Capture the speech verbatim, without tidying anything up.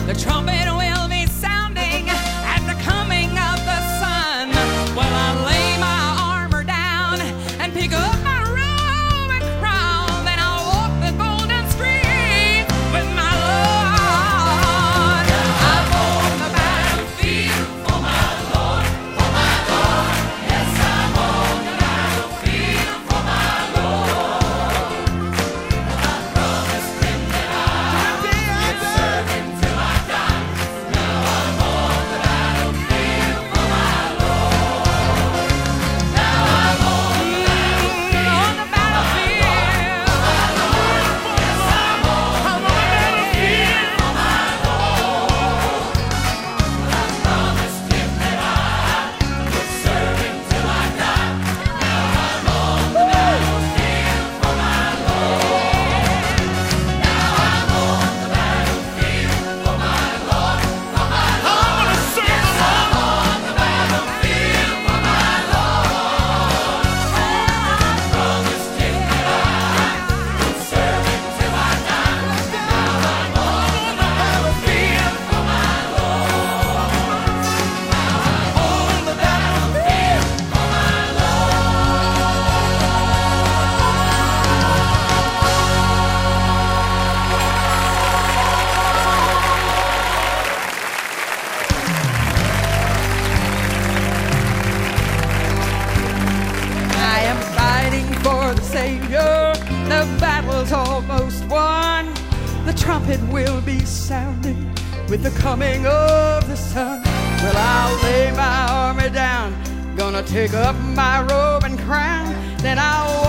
The trumpet will be sounding at the coming of the sun. Well, I'll lay my armor down and pick up my robe and crown. Then I'll walk the golden street with my Lord. I'm on the battlefield for my Lord, for my Lord. Yes, I'm on the battlefield for my Lord. I promised him that I would serve him till I die. Now I'm on the battlefield for my Lord. Now I'm on the battlefield, on the battlefield for my Lord. Yes, I'm on the battlefield for my Lord. I promised him that I would serve him till I die. Now I'm on the battlefield for my Lord. Now I'm on the battlefield for my Lord, for my Lord. Yes, I'm on the battlefield for my Lord. I promised him that I would serve him till I die. Now I'm on the battlefield for my Lord. Now I'm on the battlefield for my I am fighting for the Savior. The battle's almost won. The trumpet will be sounding with the coming of the sun. Well, I'll lay my armor down, gonna take up my robe and crown. Then I'll